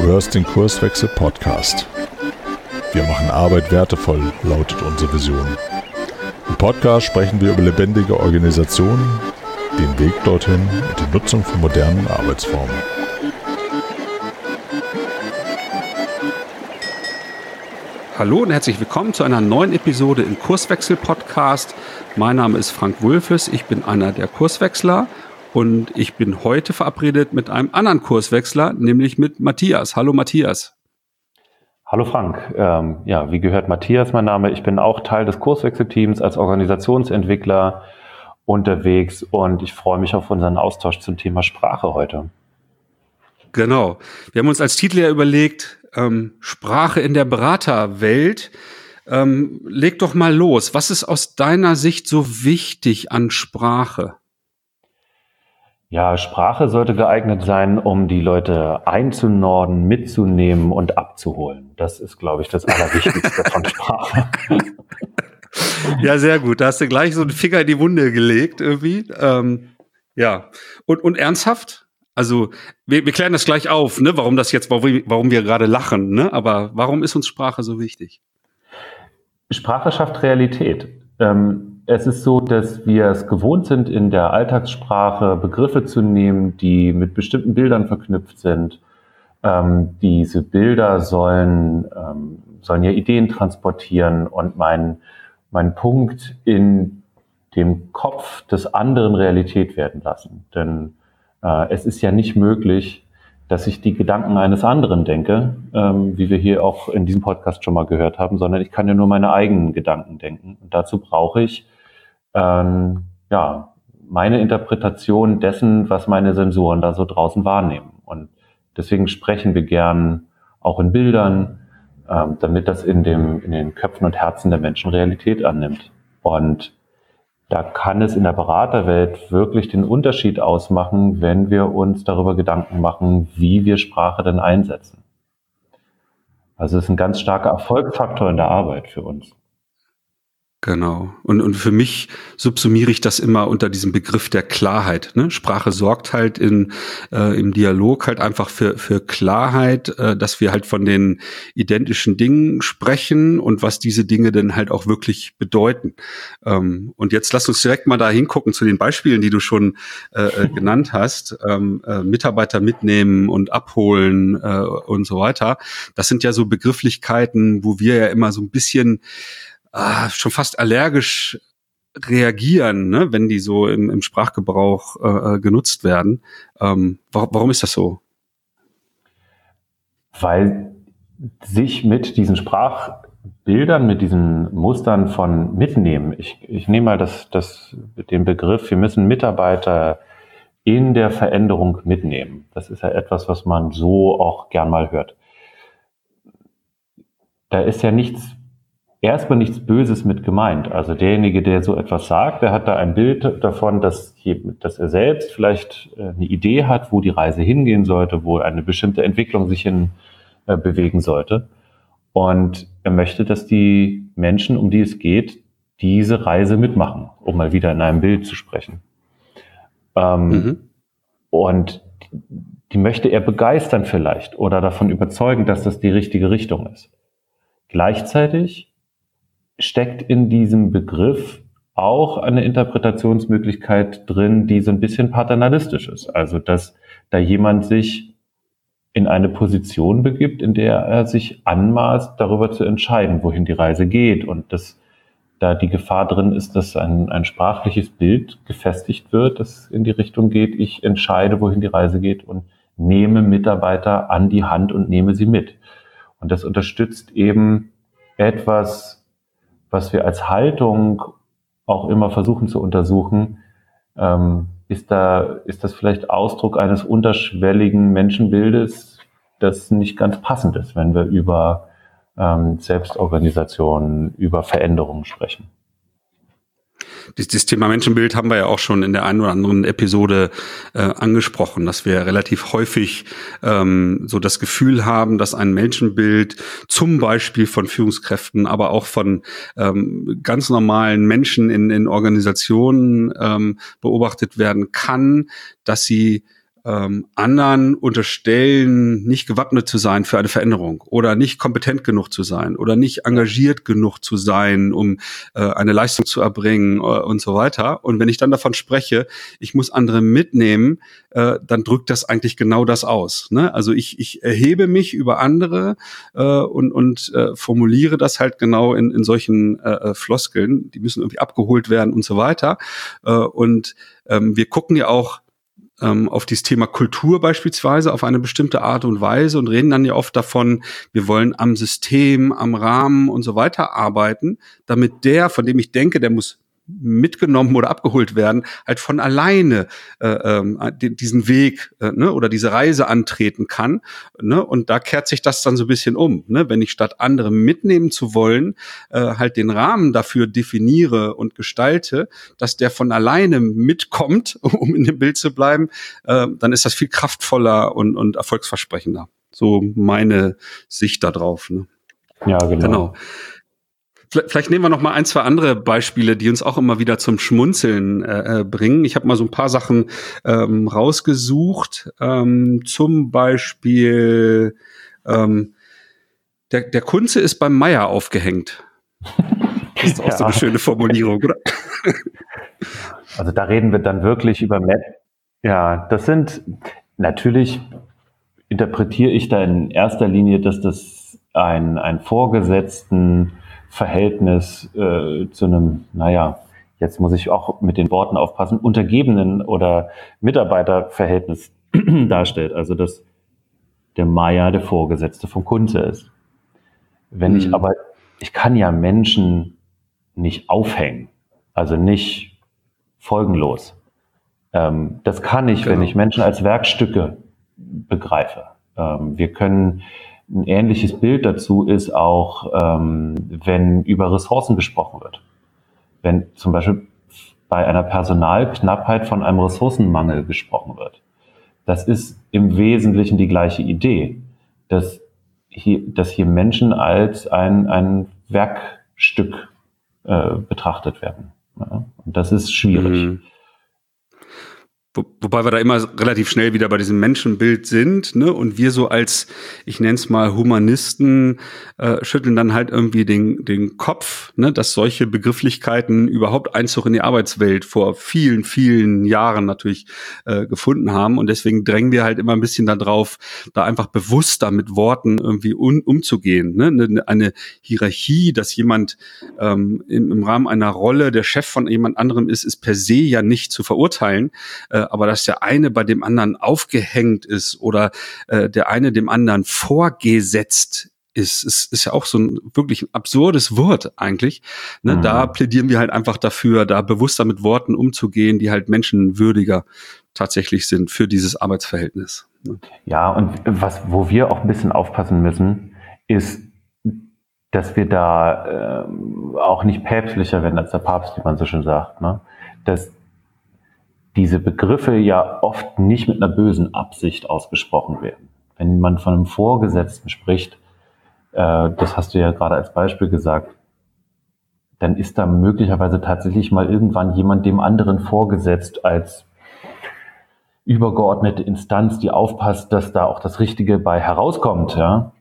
Du hörst den Kurswechsel Podcast. Wir machen Arbeit wertevoll, lautet unsere Vision. Im Podcast sprechen wir über lebendige Organisationen, den Weg dorthin und die Nutzung von modernen Arbeitsformen. Hallo und herzlich willkommen zu einer neuen Episode im Kurswechsel Podcast. Mein Name ist Frank Wulfes, ich bin einer der Kurswechsler und ich bin heute verabredet mit einem anderen Kurswechsler, nämlich mit Matthias. Hallo Matthias. Hallo Frank, wie gehört Matthias mein Name. Ich bin auch Teil des Kurswechselteams als Organisationsentwickler unterwegs und ich freue mich auf unseren Austausch zum Thema Sprache heute. Genau, wir haben uns als Titel ja überlegt, Sprache in der Beraterwelt. Leg doch mal los, was ist aus deiner Sicht so wichtig an Sprache? Ja, Sprache sollte geeignet sein, um die Leute einzunorden, mitzunehmen und abzuholen. Das ist, glaube ich, das Allerwichtigste von Sprache. Ja, sehr gut. Da hast du gleich so einen Finger in die Wunde gelegt irgendwie. Und ernsthaft? Also wir klären das gleich auf, ne? Warum wir gerade lachen, ne? Aber warum ist uns Sprache so wichtig? Sprache schafft Realität. Es ist so, dass wir es gewohnt sind, in der Alltagssprache Begriffe zu nehmen, die mit bestimmten Bildern verknüpft sind. Diese Bilder sollen ja Ideen transportieren und mein Punkt in dem Kopf des anderen Realität werden lassen. Denn es ist ja nicht möglich, dass ich die Gedanken eines anderen denke, wie wir hier auch in diesem Podcast schon mal gehört haben, sondern ich kann ja nur meine eigenen Gedanken denken. Und dazu brauche ich meine Interpretation dessen, was meine Sensoren da so draußen wahrnehmen. Und deswegen sprechen wir gern auch in Bildern, damit das in den Köpfen und Herzen der Menschen Realität annimmt. Und da kann es in der Beraterwelt wirklich den Unterschied ausmachen, wenn wir uns darüber Gedanken machen, wie wir Sprache denn einsetzen. Also es ist ein ganz starker Erfolgsfaktor in der Arbeit für uns. Genau. Und für mich subsumiere ich das immer unter diesem Begriff der Klarheit. Ne? Sprache sorgt halt im Dialog halt einfach für Klarheit, dass wir halt von den identischen Dingen sprechen und was diese Dinge denn halt auch wirklich bedeuten. Und jetzt lass uns direkt mal da hingucken zu den Beispielen, die du schon genannt hast. Mitarbeiter mitnehmen und abholen und so weiter. Das sind ja so Begrifflichkeiten, wo wir ja immer so ein bisschen schon fast allergisch reagieren, ne, wenn die so im Sprachgebrauch genutzt werden. Warum ist das so? Weil sich mit diesen Sprachbildern, mit diesen Mustern von mitnehmen, ich nehme mal den Begriff, wir müssen Mitarbeiter in der Veränderung mitnehmen. Das ist ja etwas, was man so auch gern mal hört. Da ist ja erstmal nichts Böses mit gemeint. Also derjenige, der so etwas sagt, der hat da ein Bild davon, dass er selbst vielleicht eine Idee hat, wo die Reise hingehen sollte, wo eine bestimmte Entwicklung sich hin bewegen sollte. Und er möchte, dass die Menschen, um die es geht, diese Reise mitmachen, um mal wieder in einem Bild zu sprechen. Und die möchte er begeistern vielleicht oder davon überzeugen, dass das die richtige Richtung ist. Gleichzeitig steckt in diesem Begriff auch eine Interpretationsmöglichkeit drin, die so ein bisschen paternalistisch ist. Also, dass da jemand sich in eine Position begibt, in der er sich anmaßt, darüber zu entscheiden, wohin die Reise geht. Und dass da die Gefahr drin ist, dass ein sprachliches Bild gefestigt wird, das in die Richtung geht, ich entscheide, wohin die Reise geht und nehme Mitarbeiter an die Hand und nehme sie mit. Und das unterstützt eben etwas, was wir als Haltung auch immer versuchen zu untersuchen. Ist das vielleicht Ausdruck eines unterschwelligen Menschenbildes, das nicht ganz passend ist, wenn wir über Selbstorganisation, über Veränderungen sprechen? Das Thema Menschenbild haben wir ja auch schon in der einen oder anderen Episode angesprochen, dass wir relativ häufig so das Gefühl haben, dass ein Menschenbild zum Beispiel von Führungskräften, aber auch von ganz normalen Menschen in Organisationen beobachtet werden kann, dass sie anderen unterstellen, nicht gewappnet zu sein für eine Veränderung oder nicht kompetent genug zu sein oder nicht engagiert genug zu sein, um eine Leistung zu erbringen und so weiter. Und wenn ich dann davon spreche, ich muss andere mitnehmen, dann drückt das eigentlich genau das aus. Ne? Also ich erhebe mich über andere und formuliere das halt genau in solchen Floskeln. Die müssen irgendwie abgeholt werden und so weiter. Und wir gucken ja auch auf dieses Thema Kultur beispielsweise auf eine bestimmte Art und Weise und reden dann ja oft davon, wir wollen am System, am Rahmen und so weiter arbeiten, damit der, von dem ich denke, der muss mitgenommen oder abgeholt werden, halt von alleine diesen Weg oder diese Reise antreten kann. Ne? Und da kehrt sich das dann so ein bisschen um. Ne? Wenn ich statt andere mitnehmen zu wollen, halt den Rahmen dafür definiere und gestalte, dass der von alleine mitkommt, um in dem Bild zu bleiben, dann ist das viel kraftvoller und erfolgsversprechender. So meine Sicht da drauf. Ne? Ja, genau. Vielleicht nehmen wir noch mal ein, zwei andere Beispiele, die uns auch immer wieder zum Schmunzeln bringen. Ich habe mal so ein paar Sachen rausgesucht. Zum Beispiel der Kunze ist beim Meier aufgehängt. Das ist auch so eine schöne Formulierung, oder? Also da reden wir dann wirklich über Ja, das sind natürlich, interpretiere ich da in erster Linie, dass das ein Vorgesetzten Verhältnis zu einem, jetzt muss ich auch mit den Worten aufpassen, Untergebenen oder Mitarbeiterverhältnis darstellt. Also dass der Meier der Vorgesetzte vom Kunze ist. Ich kann ja Menschen nicht aufhängen, also nicht folgenlos. Das kann ich, wenn ich Menschen als Werkstücke begreife. Wir können ein ähnliches Bild dazu ist auch, wenn über Ressourcen gesprochen wird. Wenn zum Beispiel bei einer Personalknappheit von einem Ressourcenmangel gesprochen wird. Das ist im Wesentlichen die gleiche Idee, dass hier Menschen als ein Werkstück betrachtet werden. Ja? Und das ist schwierig. Mhm. Wobei wir da immer relativ schnell wieder bei diesem Menschenbild sind, ne? Und wir so als, ich nenne es mal Humanisten, schütteln dann halt irgendwie den Kopf, ne? Dass solche Begrifflichkeiten überhaupt Einzug in die Arbeitswelt vor vielen, vielen Jahren natürlich gefunden haben. Und deswegen drängen wir halt immer ein bisschen da drauf, da einfach bewusster mit Worten irgendwie umzugehen. Ne? Eine Hierarchie, dass jemand im Rahmen einer Rolle der Chef von jemand anderem ist per se ja nicht zu verurteilen. Aber dass der eine bei dem anderen aufgehängt ist oder der eine dem anderen vorgesetzt ist ja auch so ein wirklich absurdes Wort eigentlich. Ne? Mhm. Da plädieren wir halt einfach dafür, da bewusster mit Worten umzugehen, die halt menschenwürdiger tatsächlich sind für dieses Arbeitsverhältnis. Ne? Ja, und wo wir auch ein bisschen aufpassen müssen, ist, dass wir da auch nicht päpstlicher werden als der Papst, wie man so schön sagt. Ne? Dass diese Begriffe ja oft nicht mit einer bösen Absicht ausgesprochen werden. Wenn man von einem Vorgesetzten spricht, das hast du ja gerade als Beispiel gesagt, dann ist da möglicherweise tatsächlich mal irgendwann jemand dem anderen vorgesetzt als übergeordnete Instanz, die aufpasst, dass da auch das Richtige bei herauskommt. Ja?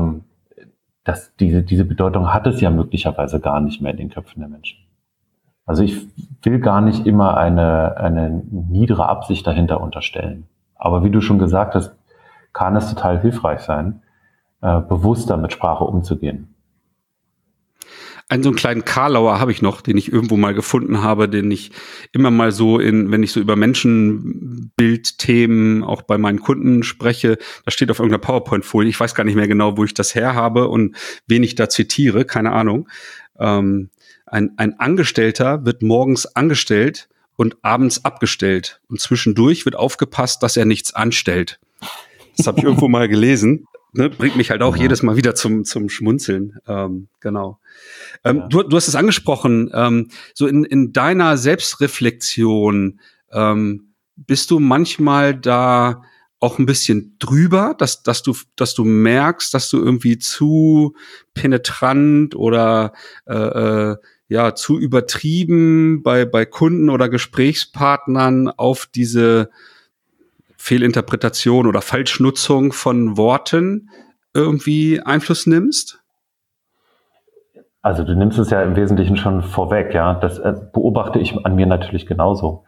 Diese Bedeutung hat es ja möglicherweise gar nicht mehr in den Köpfen der Menschen. Also ich will gar nicht immer eine niedere Absicht dahinter unterstellen. Aber wie du schon gesagt hast, kann es total hilfreich sein, bewusster mit Sprache umzugehen. So einen kleinen Karlauer habe ich noch, den ich irgendwo mal gefunden habe, den ich immer mal so wenn ich so über Menschenbildthemen auch bei meinen Kunden spreche, da steht auf irgendeiner PowerPoint-Folie, ich weiß gar nicht mehr genau, wo ich das her habe und wen ich da zitiere, keine Ahnung. Ein Angestellter wird morgens angestellt und abends abgestellt. Und zwischendurch wird aufgepasst, dass er nichts anstellt. Das habe ich irgendwo mal gelesen. Ne? Bringt mich halt auch jedes Mal wieder zum Schmunzeln. Genau. Du hast es angesprochen. So in deiner Selbstreflexion bist du manchmal da auch ein bisschen drüber, dass du merkst, dass du irgendwie zu penetrant oder zu übertrieben bei Kunden oder Gesprächspartnern auf diese Fehlinterpretation oder Falschnutzung von Worten irgendwie Einfluss nimmst? Also du nimmst es ja im Wesentlichen schon vorweg, ja. Das beobachte ich an mir natürlich genauso.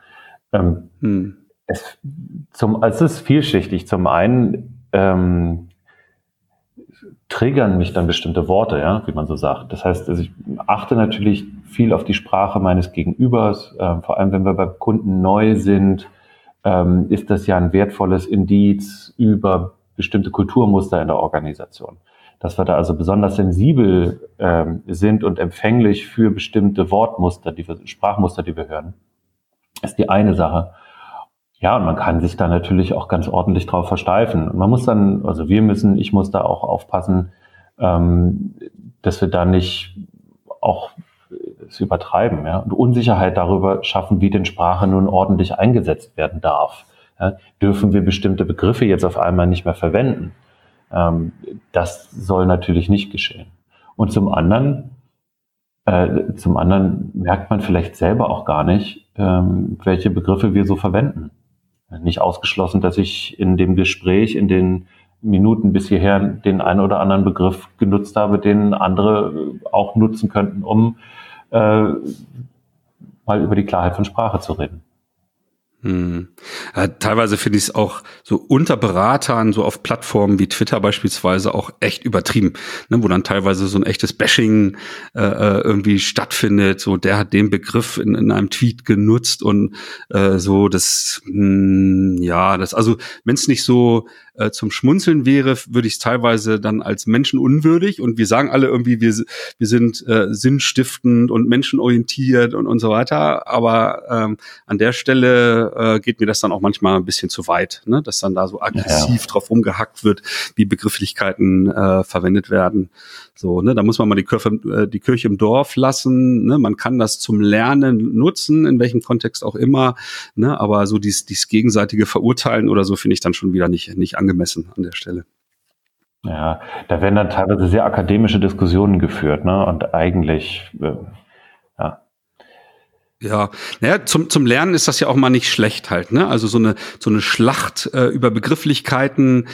Es ist vielschichtig. Zum einen triggern mich dann bestimmte Worte, ja, wie man so sagt. Das heißt, also ich achte natürlich viel auf die Sprache meines Gegenübers. Vor allem, wenn wir beim Kunden neu sind, ist das ja ein wertvolles Indiz über bestimmte Kulturmuster in der Organisation. Dass wir da also besonders sensibel sind und empfänglich für bestimmte Wortmuster, Sprachmuster, die wir hören, ist die eine Sache. Ja, und man kann sich da natürlich auch ganz ordentlich drauf versteifen. Und man muss dann, ich muss da auch aufpassen, dass wir da nicht auch es übertreiben, ja, und Unsicherheit darüber schaffen, wie denn Sprache nun ordentlich eingesetzt werden darf. Ja, dürfen wir bestimmte Begriffe jetzt auf einmal nicht mehr verwenden? Das soll natürlich nicht geschehen. Und zum anderen merkt man vielleicht selber auch gar nicht, welche Begriffe wir so verwenden. Nicht ausgeschlossen, dass ich in dem Gespräch, in den Minuten bis hierher den einen oder anderen Begriff genutzt habe, den andere auch nutzen könnten, um mal über die Klarheit von Sprache zu reden. Ja, teilweise finde ich es auch so unter Beratern, so auf Plattformen wie Twitter beispielsweise, auch echt übertrieben, ne, wo dann teilweise so ein echtes Bashing irgendwie stattfindet. So, der hat den Begriff in einem Tweet genutzt und so, also wenn es nicht so zum Schmunzeln wäre, würde ich es teilweise dann als menschenunwürdig, und wir sagen alle irgendwie, wir sind sinnstiftend und menschenorientiert und so weiter, aber an der Stelle geht mir das dann auch manchmal ein bisschen zu weit, ne? Dass dann da so aggressiv drauf rumgehackt wird, wie Begrifflichkeiten verwendet werden. So, ne? Da muss man mal die Kirche im Dorf lassen, ne? Man kann das zum Lernen nutzen, in welchem Kontext auch immer, ne? Aber so dies gegenseitige Verurteilen oder so finde ich dann schon wieder nicht angemessen an der Stelle. Ja, da werden dann teilweise sehr akademische Diskussionen geführt, ne? Und eigentlich, Ja, naja, zum Lernen ist das ja auch mal nicht schlecht halt, ne? Also so eine Schlacht über Begrifflichkeiten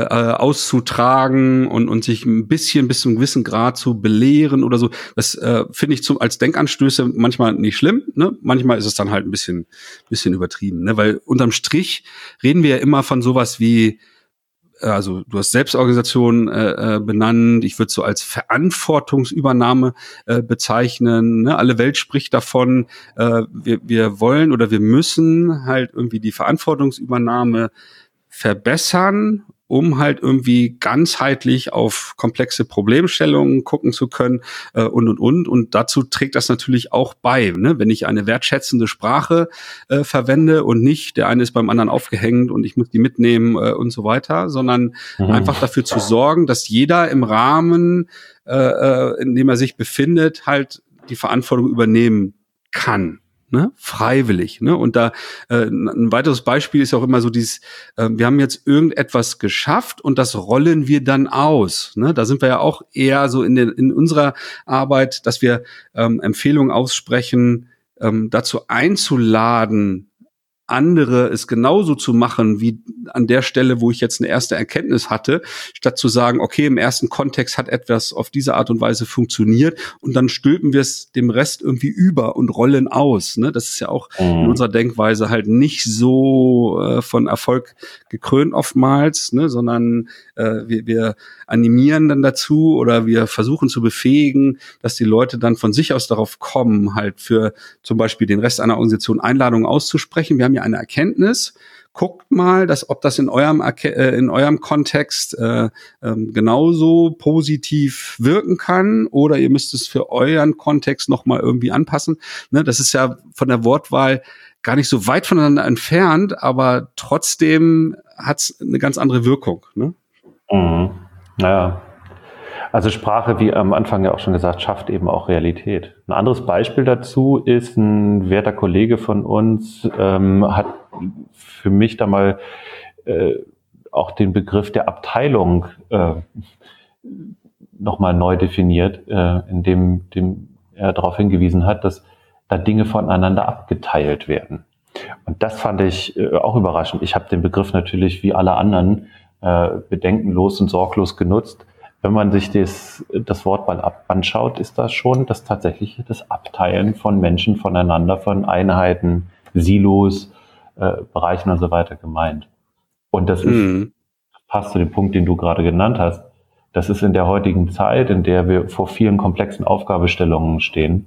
auszutragen und sich ein bisschen bis zu einem gewissen Grad zu belehren oder so, das finde ich als Denkanstöße manchmal nicht schlimm, ne? Manchmal ist es dann halt ein bisschen übertrieben, ne? Weil unterm Strich reden wir ja immer von sowas wie, also du hast Selbstorganisation benannt, ich würde so als Verantwortungsübernahme bezeichnen, ne? Alle Welt spricht davon, wir wollen oder wir müssen halt irgendwie die Verantwortungsübernahme verbessern, um halt irgendwie ganzheitlich auf komplexe Problemstellungen gucken zu können und dazu trägt das natürlich auch bei, ne? Wenn ich eine wertschätzende Sprache verwende und nicht der eine ist beim anderen aufgehängt und ich muss die mitnehmen und so weiter, sondern einfach dafür zu sorgen, dass jeder im Rahmen, in dem er sich befindet, halt die Verantwortung übernehmen kann. Ne, freiwillig, ne? Und da ein weiteres Beispiel ist auch immer so dieses, wir haben jetzt irgendetwas geschafft und das rollen wir dann aus, ne? Da sind wir ja auch eher so in unserer Arbeit, dass wir Empfehlungen aussprechen, dazu einzuladen, andere es genauso zu machen wie an der Stelle, wo ich jetzt eine erste Erkenntnis hatte, statt zu sagen, okay, im ersten Kontext hat etwas auf diese Art und Weise funktioniert und dann stülpen wir es dem Rest irgendwie über und rollen aus. Ne? Das ist ja auch in unserer Denkweise halt nicht so von Erfolg gekrönt oftmals, ne? Sondern wir animieren dann dazu oder wir versuchen zu befähigen, dass die Leute dann von sich aus darauf kommen, halt für zum Beispiel den Rest einer Organisation Einladungen auszusprechen. Wir haben ja eine Erkenntnis. Guckt mal, ob das in eurem Kontext genauso positiv wirken kann oder ihr müsst es für euren Kontext nochmal irgendwie anpassen. Ne, das ist ja von der Wortwahl gar nicht so weit voneinander entfernt, aber trotzdem hat es eine ganz andere Wirkung. Ne? Ja. Also Sprache, wie am Anfang ja auch schon gesagt, schafft eben auch Realität. Ein anderes Beispiel dazu ist, ein werter Kollege von uns hat für mich da mal auch den Begriff der Abteilung nochmal neu definiert, indem er darauf hingewiesen hat, dass da Dinge voneinander abgeteilt werden. Und das fand ich auch überraschend. Ich habe den Begriff natürlich wie alle anderen bedenkenlos und sorglos genutzt. Wenn man sich das Wort mal anschaut, ist das schon das tatsächliche das Abteilen von Menschen voneinander, von Einheiten, Silos, Bereichen und so weiter gemeint. Und das passt zu dem Punkt, den du gerade genannt hast. Das ist in der heutigen Zeit, in der wir vor vielen komplexen Aufgabenstellungen stehen,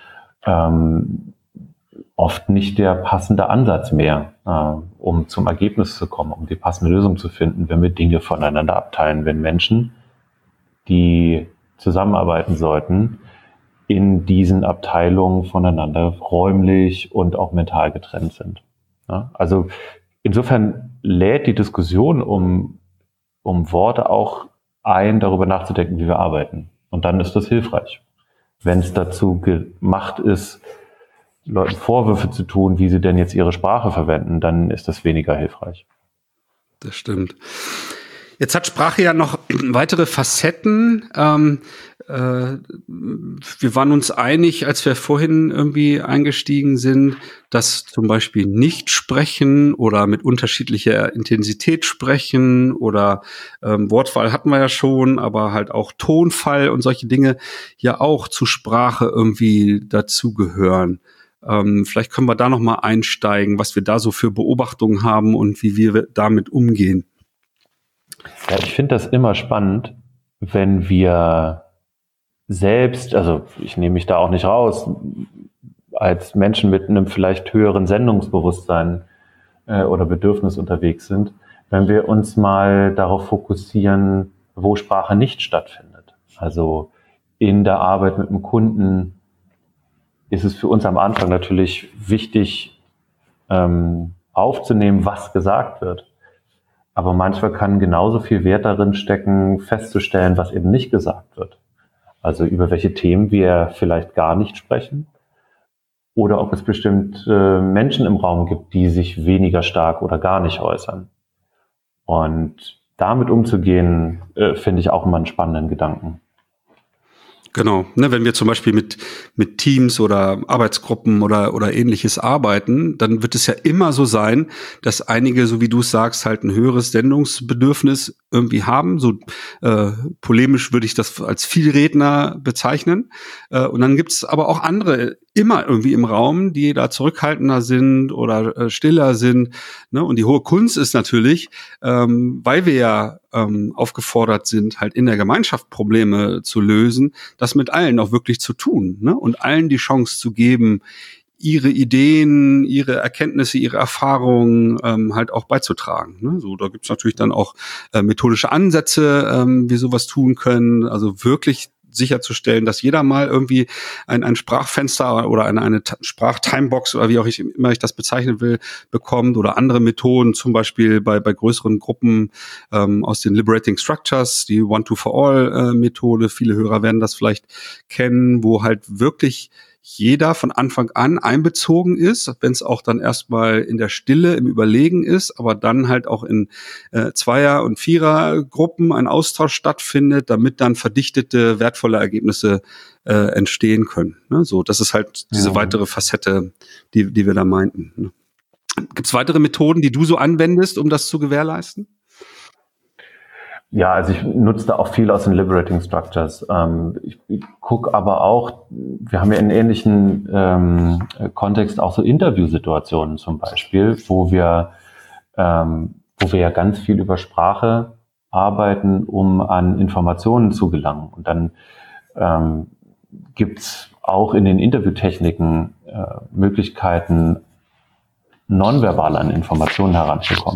oft nicht der passende Ansatz mehr, um zum Ergebnis zu kommen, um die passende Lösung zu finden, wenn wir Dinge voneinander abteilen, wenn Menschen, die zusammenarbeiten sollten, in diesen Abteilungen voneinander räumlich und auch mental getrennt sind. Ja, also insofern lädt die Diskussion um Worte auch ein, darüber nachzudenken, wie wir arbeiten. Und dann ist das hilfreich. Wenn es dazu gemacht ist, Leuten Vorwürfe zu tun, wie sie denn jetzt ihre Sprache verwenden, dann ist das weniger hilfreich. Das stimmt. Jetzt hat Sprache ja noch weitere Facetten. Wir waren uns einig, als wir vorhin irgendwie eingestiegen sind, dass zum Beispiel nicht sprechen oder mit unterschiedlicher Intensität sprechen oder Wortwahl hatten wir ja schon, aber halt auch Tonfall und solche Dinge ja auch zu Sprache irgendwie dazugehören. Vielleicht können wir da noch mal einsteigen, was wir da so für Beobachtungen haben und wie wir damit umgehen. Ja, ich finde das immer spannend, wenn wir selbst, also ich nehme mich da auch nicht raus, als Menschen mit einem vielleicht höheren Sendungsbewusstsein oder Bedürfnis unterwegs sind, wenn wir uns mal darauf fokussieren, wo Sprache nicht stattfindet. Also in der Arbeit mit dem Kunden ist es für uns am Anfang natürlich wichtig, aufzunehmen, was gesagt wird. Aber manchmal kann genauso viel Wert darin stecken, festzustellen, was eben nicht gesagt wird. Also über welche Themen wir vielleicht gar nicht sprechen oder ob es bestimmt Menschen im Raum gibt, die sich weniger stark oder gar nicht äußern. Und damit umzugehen, finde ich auch immer einen spannenden Gedanken. Genau, ne, wenn wir zum Beispiel mit Teams oder Arbeitsgruppen oder ähnliches arbeiten, dann wird es ja immer so sein, dass einige, so wie du es sagst, halt ein höheres Sendungsbedürfnis irgendwie haben. So polemisch würde ich das als Vielredner bezeichnen. Und dann gibt es aber auch andere immer irgendwie im Raum, die da zurückhaltender sind oder stiller sind. Ne? Und die hohe Kunst ist natürlich, weil wir ja aufgefordert sind, halt in der Gemeinschaft Probleme zu lösen, das mit allen auch wirklich zu tun, ne? Und allen die Chance zu geben, ihre Ideen, ihre Erkenntnisse, ihre Erfahrungen halt auch beizutragen. Ne? So, da gibt's natürlich dann auch methodische Ansätze, wie sowas tun können. Also wirklich sicherzustellen, dass jeder mal irgendwie ein Sprachfenster oder eine Sprachtimebox oder wie auch immer ich das bezeichnen will, bekommt oder andere Methoden, zum Beispiel bei größeren Gruppen aus den Liberating Structures, die One-to-For-All-Methode. Viele Hörer werden das vielleicht kennen, wo halt wirklich jeder von Anfang an einbezogen ist, wenn es auch dann erstmal in der Stille, im Überlegen ist, aber dann halt auch in Zweier- und Vierergruppen ein Austausch stattfindet, damit dann verdichtete, wertvolle Ergebnisse entstehen können. Ne? So, das ist halt diese weitere Facette, die wir da meinten. Ne? Gibt es weitere Methoden, die du so anwendest, um das zu gewährleisten? Ja, also ich nutze da auch viel aus den Liberating Structures. Ich gucke aber auch, wir haben ja in ähnlichen Kontext auch so Interviewsituationen zum Beispiel, wo wir ja ganz viel über Sprache arbeiten, um an Informationen zu gelangen. Und dann gibt's auch in den Interviewtechniken Möglichkeiten, nonverbal an Informationen heranzukommen.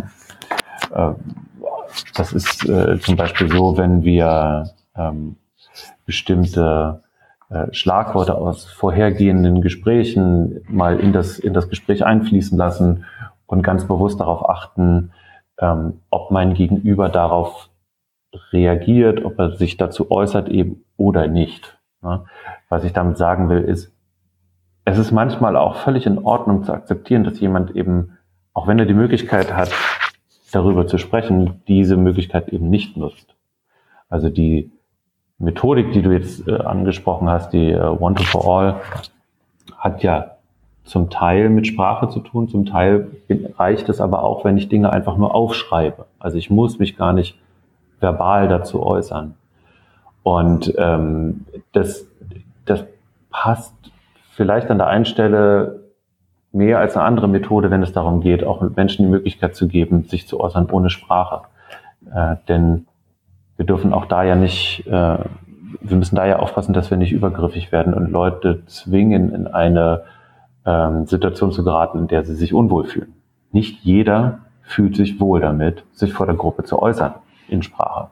Das ist zum Beispiel so, wenn wir bestimmte Schlagworte aus vorhergehenden Gesprächen mal in das Gespräch einfließen lassen und ganz bewusst darauf achten, ob mein Gegenüber darauf reagiert, ob er sich dazu äußert eben oder nicht. Ne? Was ich damit sagen will, ist, es ist manchmal auch völlig in Ordnung zu akzeptieren, dass jemand eben, auch wenn er die Möglichkeit hat, darüber zu sprechen, diese Möglichkeit eben nicht nutzt. Also die Methodik, die du jetzt angesprochen hast, die One-to-For-All, hat ja zum Teil mit Sprache zu tun, zum Teil reicht es aber auch, wenn ich Dinge einfach nur aufschreibe. Also ich muss mich gar nicht verbal dazu äußern. Und das passt vielleicht an der einen Stelle mehr als eine andere Methode, wenn es darum geht, auch Menschen die Möglichkeit zu geben, sich zu äußern ohne Sprache. Denn wir dürfen auch da ja nicht, wir müssen da ja aufpassen, dass wir nicht übergriffig werden und Leute zwingen, in eine Situation zu geraten, in der sie sich unwohl fühlen. Nicht jeder fühlt sich wohl damit, sich vor der Gruppe zu äußern in Sprache.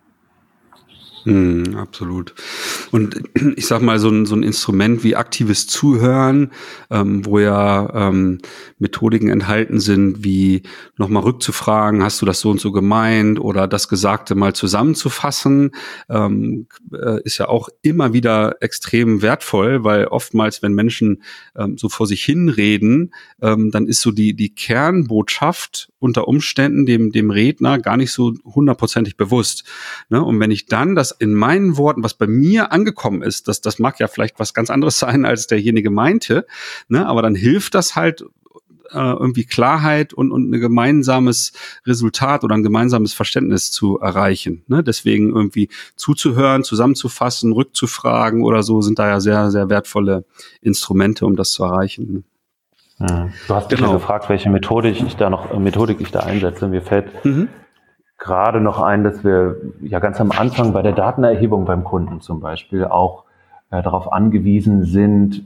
Absolut. Und ich sag mal, so ein Instrument wie aktives Zuhören, wo ja Methodiken enthalten sind, wie nochmal rückzufragen, hast du das so und so gemeint, oder das Gesagte mal zusammenzufassen, ist ja auch immer wieder extrem wertvoll, weil oftmals, wenn Menschen so vor sich hinreden, dann ist so die Kernbotschaft unter Umständen dem Redner gar nicht so 100% bewusst. Ne? Und wenn ich dann das in meinen Worten, was bei mir angekommen ist, das mag ja vielleicht was ganz anderes sein, als derjenige meinte, ne? Aber dann hilft das halt, irgendwie Klarheit und ein gemeinsames Resultat oder ein gemeinsames Verständnis zu erreichen. Ne? Deswegen irgendwie zuzuhören, zusammenzufassen, rückzufragen oder so sind da ja sehr, sehr wertvolle Instrumente, um das zu erreichen. Du hast mich ja gefragt, welche Methodik ich da einsetze. Mir fällt gerade noch ein, dass wir ja ganz am Anfang bei der Datenerhebung beim Kunden zum Beispiel auch darauf angewiesen sind,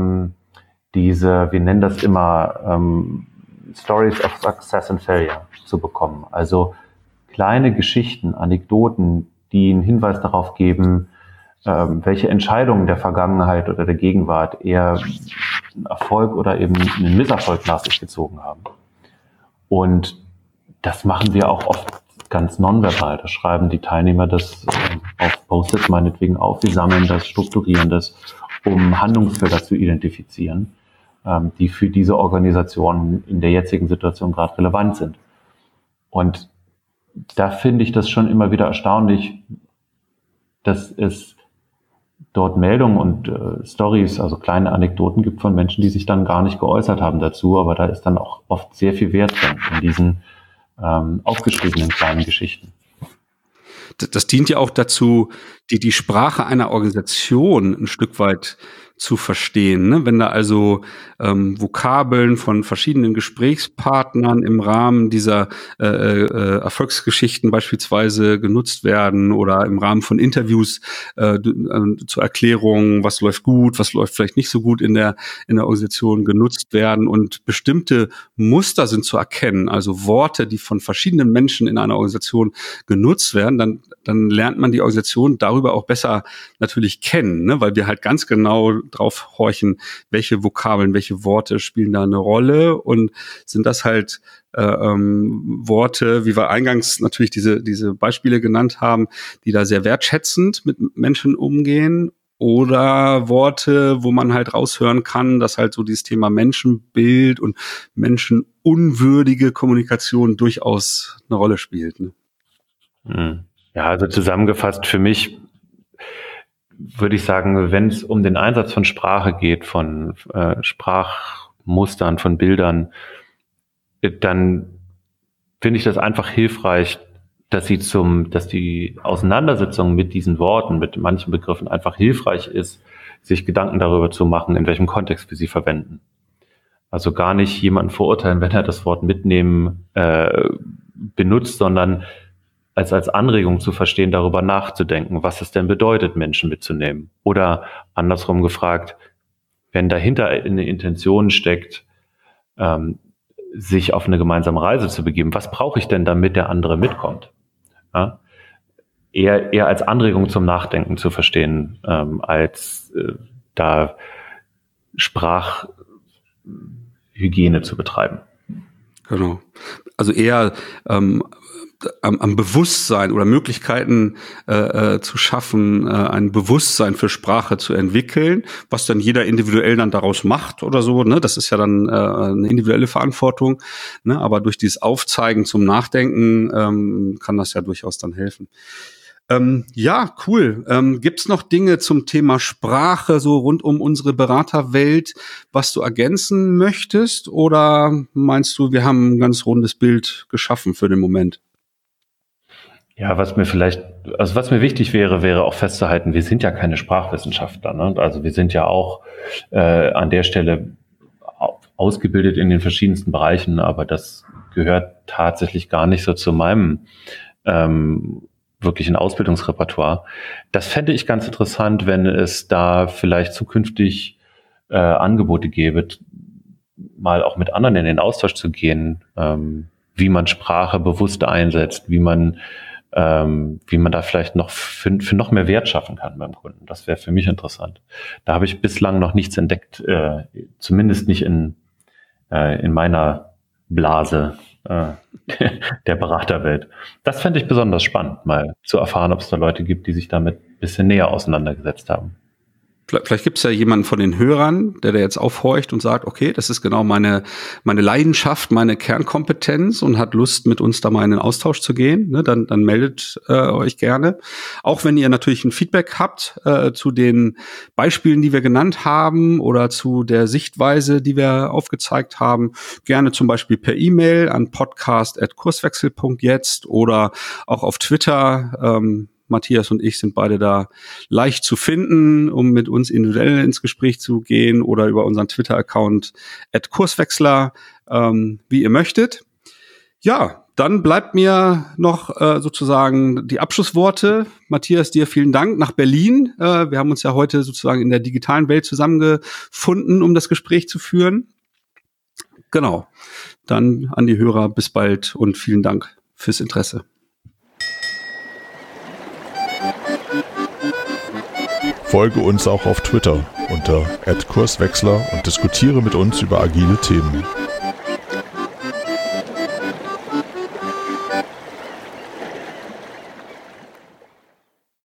wir nennen das immer Stories of Success and Failure zu bekommen. Also kleine Geschichten, Anekdoten, die einen Hinweis darauf geben, welche Entscheidungen der Vergangenheit oder der Gegenwart eher einen Erfolg oder eben einen Misserfolg nach sich gezogen haben. Und das machen wir auch oft ganz nonverbal. Da schreiben die Teilnehmer das auf Post-its meinetwegen auf. Wir sammeln das, strukturieren das, um Handlungsfelder zu identifizieren, die für diese Organisation in der jetzigen Situation gerade relevant sind. Und da finde ich das schon immer wieder erstaunlich, dass es dort Meldungen und Stories, also kleine Anekdoten gibt von Menschen, die sich dann gar nicht geäußert haben dazu, aber da ist dann auch oft sehr viel Wert drin in diesen aufgeschriebenen kleinen Geschichten. Das dient ja auch dazu, die Sprache einer Organisation ein Stück weit zu verstehen. Ne? Wenn da also Vokabeln von verschiedenen Gesprächspartnern im Rahmen dieser Erfolgsgeschichten beispielsweise genutzt werden oder im Rahmen von Interviews zur Erklärung, was läuft gut, was läuft vielleicht nicht so gut in der Organisation genutzt werden und bestimmte Muster sind zu erkennen, also Worte, die von verschiedenen Menschen in einer Organisation genutzt werden, dann lernt man die Organisation darüber auch besser natürlich kennen, ne? Weil wir halt ganz genau drauf horchen, welche Vokabeln, welche Worte spielen da eine Rolle und sind das halt Worte, wie wir eingangs natürlich diese Beispiele genannt haben, die da sehr wertschätzend mit Menschen umgehen, oder Worte, wo man halt raushören kann, dass halt so dieses Thema Menschenbild und menschenunwürdige Kommunikation durchaus eine Rolle spielt. Ne? Ja, also zusammengefasst für mich würde ich sagen, wenn es um den Einsatz von Sprache geht, von Sprachmustern, von Bildern, dann finde ich das einfach hilfreich, dass die Auseinandersetzung mit diesen Worten, mit manchen Begriffen einfach hilfreich ist, sich Gedanken darüber zu machen, in welchem Kontext wir sie verwenden. Also gar nicht jemanden verurteilen, wenn er das Wort mitnehmen benutzt, sondern als Anregung zu verstehen, darüber nachzudenken, was es denn bedeutet, Menschen mitzunehmen. Oder andersrum gefragt, wenn dahinter eine Intention steckt, sich auf eine gemeinsame Reise zu begeben, was brauche ich denn, damit der andere mitkommt? Ja? Eher als Anregung zum Nachdenken zu verstehen, als da Sprachhygiene zu betreiben. Genau. Also eher am Bewusstsein oder Möglichkeiten zu schaffen, ein Bewusstsein für Sprache zu entwickeln, was dann jeder individuell dann daraus macht oder so, ne? Das ist ja dann eine individuelle Verantwortung, ne? Aber durch dieses Aufzeigen zum Nachdenken kann das ja durchaus dann helfen. Ja, cool. Gibt's noch Dinge zum Thema Sprache, so rund um unsere Beraterwelt, was du ergänzen möchtest? Oder meinst du, wir haben ein ganz rundes Bild geschaffen für den Moment? Ja, was mir wichtig wäre auch festzuhalten, wir sind ja keine Sprachwissenschaftler, ne? Also wir sind ja auch an der Stelle ausgebildet in den verschiedensten Bereichen, aber das gehört tatsächlich gar nicht so zu meinem wirklich ein Ausbildungsrepertoire. Das fände ich ganz interessant, wenn es da vielleicht zukünftig Angebote gäbe, mal auch mit anderen in den Austausch zu gehen, wie man Sprache bewusst einsetzt, wie man da vielleicht noch für noch mehr Wert schaffen kann beim Kunden. Das wäre für mich interessant. Da habe ich bislang noch nichts entdeckt, zumindest nicht in meiner Blase der Beraterwelt. Das fände ich besonders spannend, mal zu erfahren, ob es da Leute gibt, die sich damit ein bisschen näher auseinandergesetzt haben. Vielleicht gibt es ja jemanden von den Hörern, der jetzt aufhorcht und sagt, okay, das ist genau meine Leidenschaft, meine Kernkompetenz und hat Lust, mit uns da mal in den Austausch zu gehen. Ne, dann meldet euch gerne. Auch wenn ihr natürlich ein Feedback habt zu den Beispielen, die wir genannt haben oder zu der Sichtweise, die wir aufgezeigt haben, gerne zum Beispiel per E-Mail an podcast@kurswechsel.jetzt oder auch auf Twitter. Matthias und ich sind beide da leicht zu finden, um mit uns individuell ins Gespräch zu gehen oder über unseren Twitter-Account @Kurswechsler, wie ihr möchtet. Ja, dann bleibt mir noch sozusagen die Abschlussworte. Matthias, dir vielen Dank nach Berlin. Wir haben uns ja heute sozusagen in der digitalen Welt zusammengefunden, um das Gespräch zu führen. Genau. Dann an die Hörer, bis bald und vielen Dank fürs Interesse. Folge uns auch auf Twitter unter @Kurswechsler und diskutiere mit uns über agile Themen.